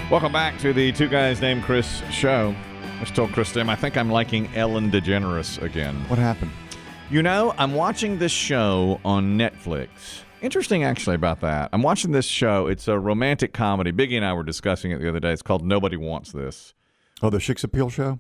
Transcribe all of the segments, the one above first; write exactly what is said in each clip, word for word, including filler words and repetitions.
Welcome back to the Two Guys Named Chris show. I just told Chris Dim, I think I'm liking Ellen DeGeneres again. What happened? You know, I'm watching this show on Netflix. Interesting, actually, about that. I'm watching this show. It's a romantic comedy. Biggie and I were discussing it the other day. It's called Nobody Wants This. Oh, the Shix Appeal show?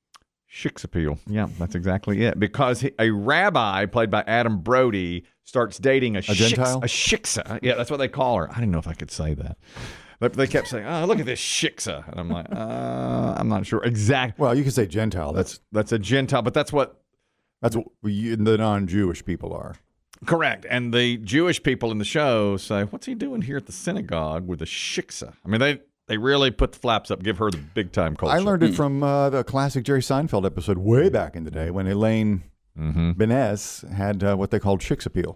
Shix Appeal. Yeah, that's exactly it. Because he, a rabbi played by Adam Brody starts dating a, a shix, Gentile? A shiksa. Yeah, that's what they call her. I didn't know if I could say that. But they kept saying, oh, look at this shiksa. And I'm like, uh, I'm not sure exactly. Well, you can say Gentile. That's That's that's a Gentile, but that's what... that's what we, the non-Jewish people are. Correct. And the Jewish people in the show say, what's he doing here at the synagogue with a shiksa? I mean, they, they really put the flaps up, give her the big-time culture. I learned it from uh, the classic Jerry Seinfeld episode way back in the day when Elaine mm-hmm. Benes had uh, what they called Shix Appeal.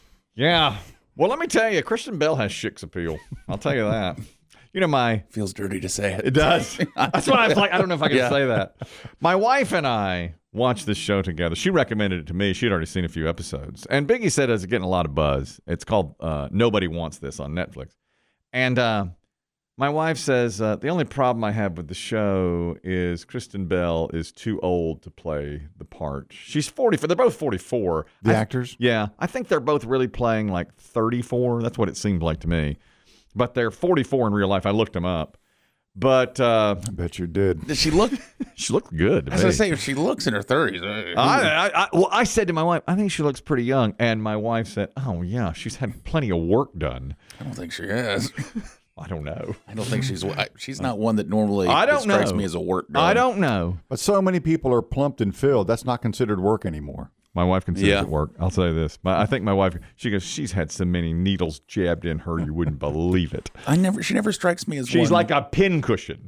Yeah. Well, let me tell you, Christian Bale has shix appeal. I'll tell you that. You know, my... Feels dirty to say it. It does. That's what I was like. I don't know if I can Yeah. say that. My wife and I watched this show together. She recommended it to me. She'd already seen a few episodes. And Biggie said it's getting a lot of buzz. It's called uh, Nobody Wants This on Netflix. And uh, my wife says, uh, the only problem I have with the show is Kristen Bell is too old to play the part. She's forty-four. They're both forty-four. The I, actors? Yeah. I think they're both really playing like thirty-four. That's what it seemed like to me. But they're forty-four in real life. I looked them up. But uh, I bet you did. Does she look? she looked good. to As I me. say, she looks in her thirties. I, I, I, well, I said to my wife, I think she looks pretty young. And my wife said, oh, yeah, she's had plenty of work done. I don't think she is. I don't know. I don't think she's. I, she's not one that normally I don't strikes know. me as a work girl. I don't know. But so many people are plumped and filled. That's not considered work anymore. My wife considers Yeah. it work. I'll say this. My, I think my wife, she goes, she's had so many needles jabbed in her, you wouldn't believe it. I never. She never strikes me as. She's one. like a pin cushion.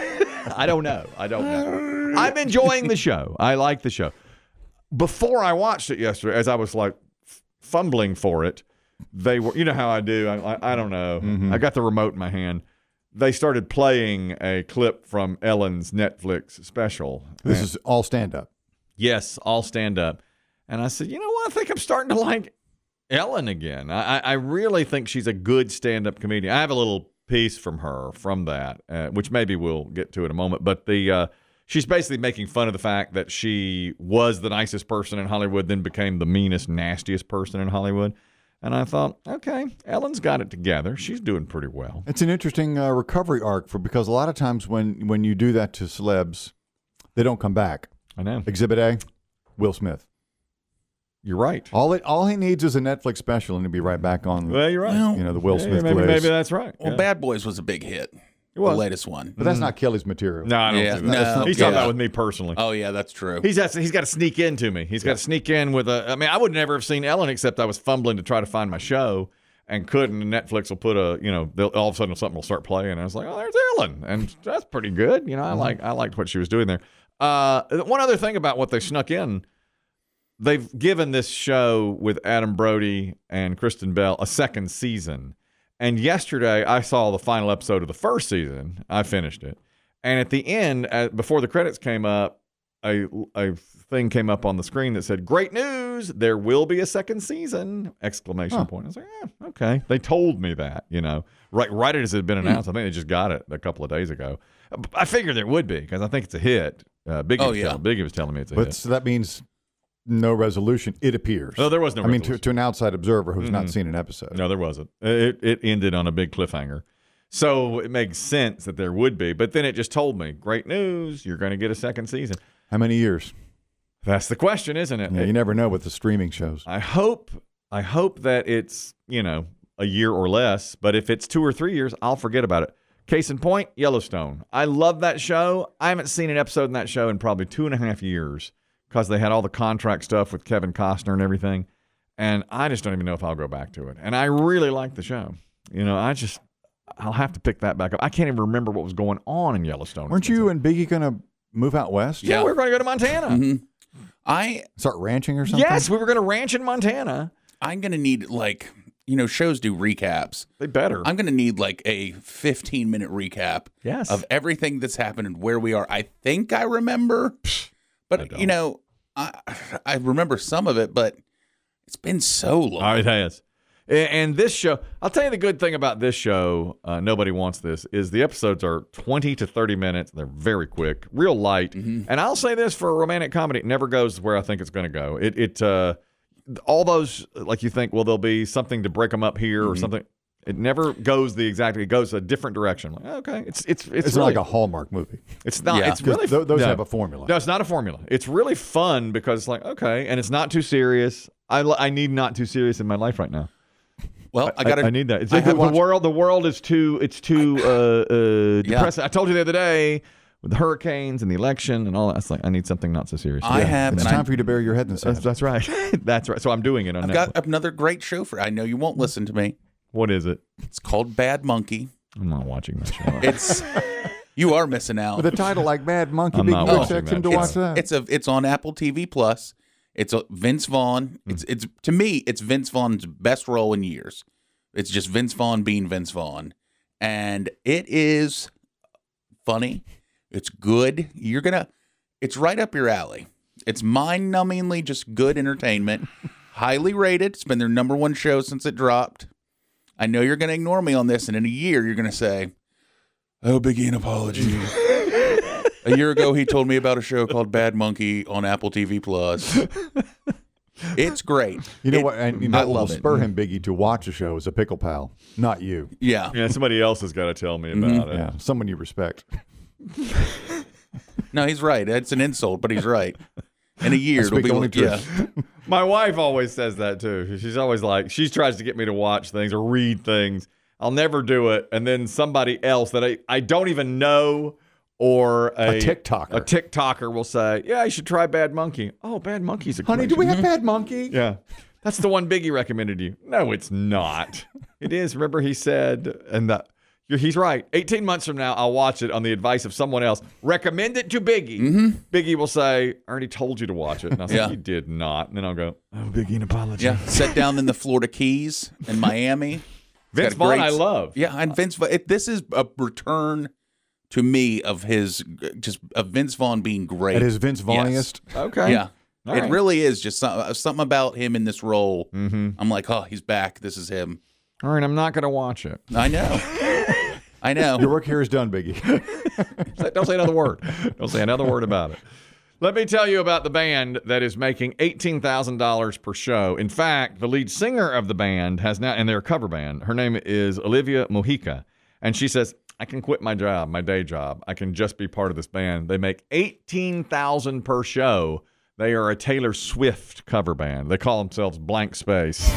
I don't know. I don't know. I'm enjoying the show. I like the show. Before I watched it yesterday, as I was like f- fumbling for it, they were, you know how I do. I, I, I don't know. Mm-hmm. I got the remote in my hand. They started playing a clip from Ellen's Netflix special. This And- is all stand-up. Yes, all stand up. And I said, you know what? I think I'm starting to like Ellen again. I, I really think she's a good stand-up comedian. I have a little piece from her from that, uh, which maybe we'll get to in a moment. But the uh, she's basically making fun of the fact that she was the nicest person in Hollywood, then became the meanest, nastiest person in Hollywood. And I thought, okay, Ellen's got it together. She's doing pretty well. It's an interesting uh, recovery arc for because a lot of times when, when you do that to celebs, they don't come back. I know. Exhibit A, Will Smith. You're right. All it all he needs is a Netflix special and he'll be right back on. Well, you're right. Well, you know the Will Yeah, Smith maybe, glaze. maybe that's right. Well, Yeah. Bad Boys was a big hit. It was. The latest one. But that's not Kelly's material. No, I don't Yeah, think that. no, He's talking yeah. about with me personally. Oh yeah, that's true. He's has, he's got to sneak into me. He's got to sneak in with a. I mean, I would never have seen Ellen except I was fumbling to try to find my show and couldn't. And Netflix will put a, you know, they'll, all of a sudden something will start playing. And I was like, oh, there's Ellen, and that's pretty good. You know, I like I liked what she was doing there. Uh, one other thing about what they snuck in, they've given this show with Adam Brody and Kristen Bell a second season. And yesterday, I saw the final episode of the first season. I finished it. And at the end, uh, before the credits came up, a, a thing came up on the screen that said, great news, there will be a second season, exclamation Huh. point. I was like, yeah, okay. They told me that, you know, right right as it had been announced. I think they just got it a couple of days ago. I figured there would be because I think it's a hit. Uh, Biggie, Oh, was yeah. telling, Biggie was telling me it's a But hit. so that means no resolution. It appears. No, there was no I mean, to, resolution. to an outside observer who's Mhm. not seen an episode. No, there wasn't. It it ended on a big cliffhanger. So it makes sense that there would be. But then it just told me, great news, you're going to get a second season. How many years? That's the question, isn't it? Yeah, you never know with the streaming shows. I hope I hope that it's, you know, a year or less. But if it's two or three years, I'll forget about it. Case in point, Yellowstone. I love that show. I haven't seen an episode in that show in probably two and a half years because they had all the contract stuff with Kevin Costner and everything. And I just don't even know if I'll go back to it. And I really like the show. You know, I just, I'll have to pick that back up. I can't even remember what was going on in Yellowstone. Weren't you and Biggie going to move out west? Yeah, Yeah. we were going to go to Montana. Mhm. I Start ranching or something? Yes, we were going to ranch in Montana. I'm gonna need like you know shows do recaps. They better. I'm gonna need like a fifteen minute recap yes. of everything that's happened and where we are. I think I remember, I but don't. you know, I I remember some of it, but it's been so long. Oh, it has. And, and this show, I'll tell you the good thing about this show, uh, Nobody Wants This, is the episodes are twenty to thirty minutes. They're very quick, real light. Mm-hmm. And I'll say this for a romantic comedy, it never goes where I think it's going to go. It, it uh, all those, like you think, well, there'll be something to break them up here mm-hmm. or something. It never goes the exact. It goes a different direction. Like, okay, it's it's it's, it's really, like a Hallmark movie. It's not. Yeah. It's really th- those no, have a formula. No, it's not a formula. It's really fun because it's like okay, and it's not too serious. I I need not too serious in my life right now. Well, I got. I, I need that. It's I the, the watch, world. The world is too. It's too uh, uh, depressing. Yeah. I told you the other day with the hurricanes and the election and all that. It's like I need something not so serious. I yeah. have. It's and time I, for you to bury your head in the sand. That's, that's right. That's right. So I'm doing it on I've Netflix. got another great show for. I know you won't listen to me. What is it? It's called Bad Monkey. I'm not watching that show. It's you are missing out. With a title like Bad Monkey, I'm Big not Rick watching Sex him that to show. watch that. It's a it's on Apple T V Plus. It's a Vince Vaughn. It's it's to me it's Vince Vaughn's best role in years. It's just Vince Vaughn being Vince Vaughn, and it is funny. It's good. You're gonna. It's right up your alley. It's mind-numbingly just good entertainment. Highly rated. It's been their number one show since it dropped. I know you're going to ignore me on this, and in a year you're going to say, "Oh, Biggie, an apology." A year ago, he told me about a show called Bad Monkey on Apple T V Plus. It's great. You know It- what? And you know I what will love it. spur him, Biggie, to watch a show is a pickle pal, not you. Yeah. Yeah, somebody else has got to tell me about it. Yeah, someone you respect. No, he's right. It's an insult, but he's right. In a year, I it'll speak be only like, yeah. truth. My wife always says that too. She's always like, she tries to get me to watch things or read things. I'll never do it. And then somebody else that I, I don't even know or a, A TikToker. a TikToker will say, yeah, you should try Bad Monkey. Oh, Bad Monkey's a Honey, great do we show. have Bad Monkey? Yeah. That's the one Biggie recommended you. No, it's not. It is. Remember he said, and the, you're, he's right. eighteen months from now, I'll watch it on the advice of someone else. Recommend it to Biggie. Mm-hmm. Biggie will say, I already told you to watch it. And I'll say, Yeah. you did not. And then I'll go, oh, Biggie, an apology. Yeah. Set down in the Florida Keys in Miami. Vince got a Vaughn, great- I love. Yeah, and Vince Vaughn. It, this is a return to me of his just of Vince Vaughn being great. At his Vince Vaughnest. Okay. Yeah, All it right. really is just some, something about him in this role. Mm-hmm. I'm like, oh, he's back. This is him. All right, I'm not going to watch it. I know. I know. Your work here is done, Biggie. Say- Don't say another word. Don't say another word about it. Let me tell you about the band that is making eighteen thousand dollars per show. In fact, the lead singer of the band has now, and they're a cover band, her name is Olivia Mojica. And she says, I can quit my job, my day job. I can just be part of this band. They make eighteen thousand dollars per show. They are a Taylor Swift cover band. They call themselves Blank Space.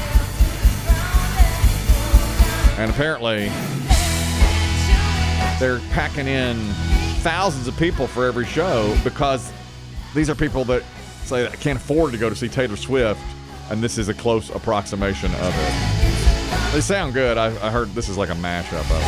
And apparently, they're packing in thousands of people for every show because these are people that say I can't afford to go to see Taylor Swift, and this is a close approximation of it. They sound good. I, I heard this is like a mashup of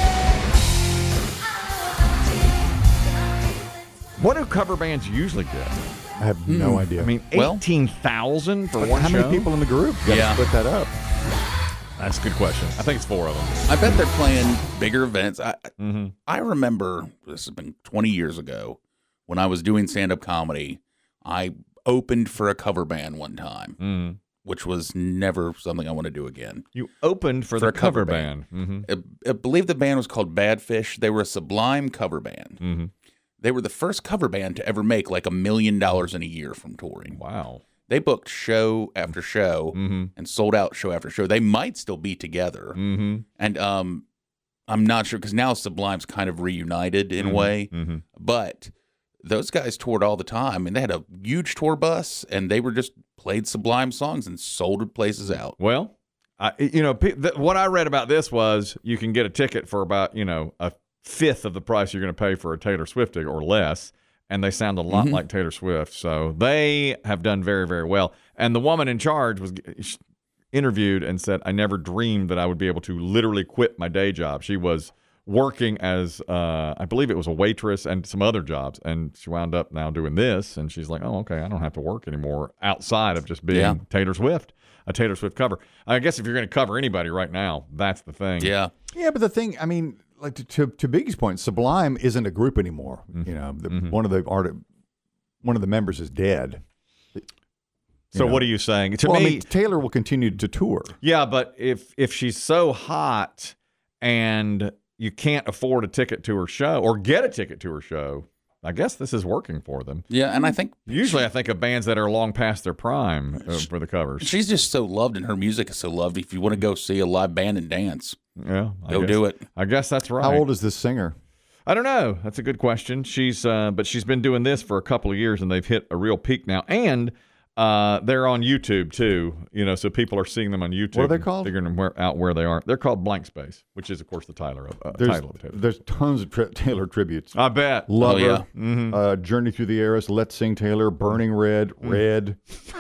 it. What do cover bands usually get? I have no idea. I mean, Well- eighteen thousand for one how show? many people in the group? You gotta Yeah. split that up. That's a good question. I think it's four of them. I bet they're playing bigger events. I Mm-hmm. I remember this has been twenty years ago when I was doing stand up comedy. I opened for a cover band one time, Mm-hmm. which was never something I want to do again. You opened for, For the a cover cover band. Mm-hmm. I, I believe the band was called Bad Fish. They were a Sublime cover band. Mm-hmm. They were the first cover band to ever make like a million dollars in a year from touring. Wow. They booked show after show Mm-hmm. and sold out show after show. They might still be together. Mm-hmm. And um, I'm not sure because now Sublime's kind of reunited in a way. Mm-hmm. But those guys toured all the time, and they had a huge tour bus, and they were just played Sublime songs and sold places out. Well, I, you know, pe- th- what I read about this was you can get a ticket for about, you know, a fifth of the price you're going to pay for a Taylor Swift ticket or less, and they sound a lot Mhm. like Taylor Swift. So they have done very, very well. And the woman in charge was g- interviewed and said, I never dreamed that I would be able to literally quit my day job. She was working as, uh, I believe it was a waitress and some other jobs, and she wound up now doing this, and she's like, oh, okay, I don't have to work anymore outside of just being Yeah. Taylor Swift. A Taylor Swift cover. I guess if you're going to cover anybody right now, that's the thing. Yeah. Yeah, but the thing, I mean, like to to, to Biggie's point, Sublime isn't a group anymore. You know, the, Mhm. one of the art, one of the members is dead. So know. what are you saying? To well, me, I mean, Taylor will continue to tour. yeah, but if if she's so hot and you can't afford a ticket to her show or get a ticket to her show, I guess this is working for them. Yeah, and I think Usually I think of bands that are long past their prime uh, for the covers. she's just so loved, and her music is so loved. If you want to go see a live band and dance, Yeah, I go guess, do it. I guess that's right. How old is this singer? I don't know. That's a good question. She's, uh, but she's been doing this for a couple of years, and they've hit a real peak now. And uh, they're on YouTube too. You know, so people are seeing them on YouTube. What are they and called? Figuring them where, out where they are. They're called Blank Space, which is, of course, the Tyler uh, There's, title of Taylor. there's tons of tri- Taylor tributes. I bet. Lover, yeah. Mm-hmm. uh, Journey Through the Eras, Let's Sing Taylor, Burning Red, Red,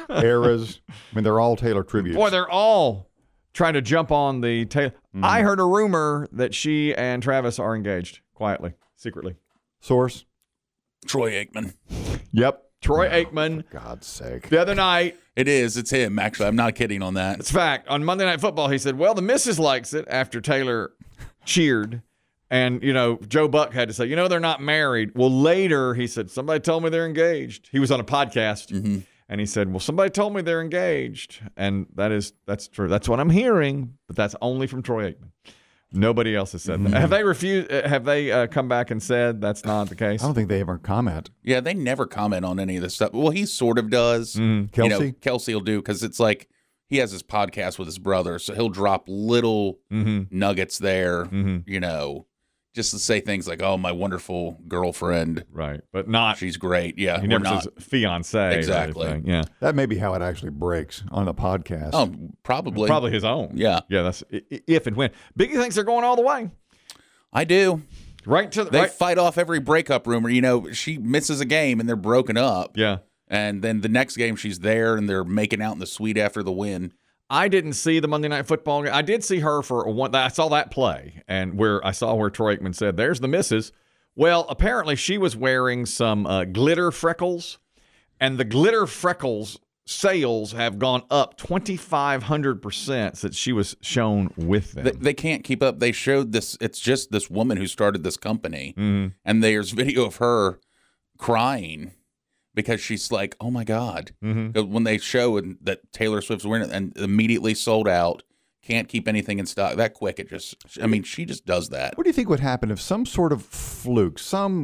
Eras. I mean, they're all Taylor tributes. Boy, they're all trying to jump on the Taylor. I heard a rumor that she and Travis are engaged quietly, secretly. Source? Troy Aikman. Yep. Troy Aikman, For God's sake. the other night, It is. It's him. Actually, I'm not kidding on that. it's fact, on Monday Night Football, he said, well, the missus likes it after Taylor cheered. And, you know, Joe Buck had to say, you know, they're not married. Well, later, he said, somebody told me they're engaged. He was on a podcast. Mm-hmm. And he said, well, somebody told me they're engaged. And that is, that's true. That's what I'm hearing. But that's only from Troy Aikman. Nobody else has said Mm-hmm. that. Have they refused? uh, Have they uh, come back and said that's not the case? I don't think they ever comment. Yeah, they never comment on any of this stuff. Well, he sort of does. Mm-hmm. Kelsey? You know, Kelsey will do because it's like he has his podcast with his brother, so he'll drop little Mm-hmm. nuggets there. Mm-hmm. You know, just to say things like, "Oh, my wonderful girlfriend, Right. But not, she's great." Yeah, he we're never not. says fiance. or Exactly. anything. Yeah. That may be how it actually breaks on a podcast. Oh, probably. Probably his own. Yeah, Yeah. That's i- i- if and when. Biggie thinks they're going all the way. I do. Right to the They right. fight off every breakup rumor. You know, she misses a game and they're broken up. Yeah. And then the next game she's there and they're making out in the suite after the win. I didn't see the Monday Night Football game. I did see her for one. I saw that play, and where I saw where Troy Aikman said, "There's the missus." Well, apparently she was wearing some uh, glitter freckles, and the glitter freckles sales have gone up twenty-five hundred percent since she was shown with them. They, they can't keep up. They showed this. It's just this woman who started this company, Mhm. and there's video of her crying because she's like, "Oh my god!" Mhm. When they show and that Taylor Swift's wearing it and immediately sold out, can't keep anything in stock that quick. It just, I mean, she just does that. What do you think would happen if some sort of fluke, some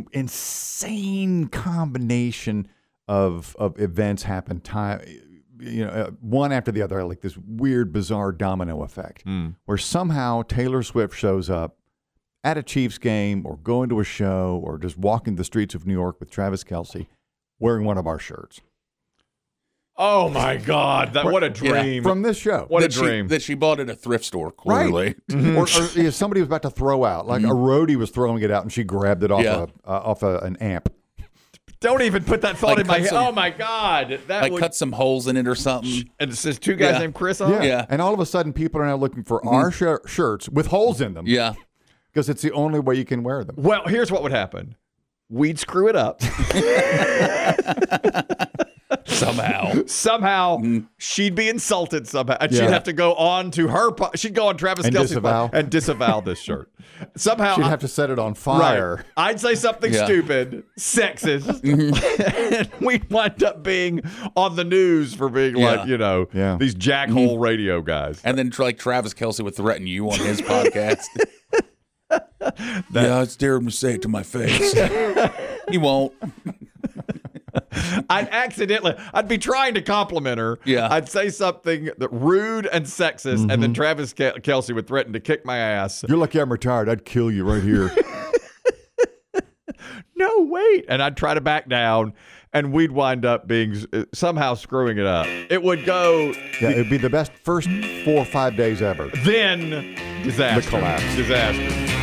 insane combination of of events happen time, you know, uh, one after the other, like this weird, bizarre domino effect, Mm. where somehow Taylor Swift shows up at a Chiefs game or going to a show or just walking the streets of New York with Travis Kelce wearing one of our shirts Oh my God! That what a dream! from this show. What a that she, dream! that she bought at a thrift store. Right. Clearly, or, or yeah, somebody was about to throw out, like a roadie was throwing it out, and she grabbed it off Yeah. a, uh, off a, an amp. Don't even put that thought Like in my cut head. some- Oh my God! That like would. cut some holes in it or something. And it says two guys Yeah. named Chris on Yeah. it. Yeah. And all of a sudden, people are now looking for our shir- shirts with holes in them. Yeah, Because it's the only way you can wear them. Well, here's what would happen. We'd screw it up. somehow. Somehow, she'd be insulted somehow. And she'd Yeah. have to go on to her, po- she'd go on Travis And Kelce's disavow. pod and disavow this shirt. Somehow, She'd I- have to set it on right. fire. I'd say something Yeah. stupid, sexist, and we'd wind up being on the news for being Yeah. like, you know, Yeah. these jackhole radio guys. And then like Travis Kelce would threaten you on his podcast. yeah, I'd dare him to say it to my face. He won't. I'd accidentally, I'd be trying to compliment her. Yeah. I'd say something that rude and sexist, and then Travis Ke- Kelce would threaten to kick my ass. You're lucky I'm retired. I'd kill you right here. No, wait. And I'd try to back down, and we'd wind up being uh, somehow screwing it up. It would go, Yeah, it'd be the best first four or five days ever. then disaster. The collapse. Disaster.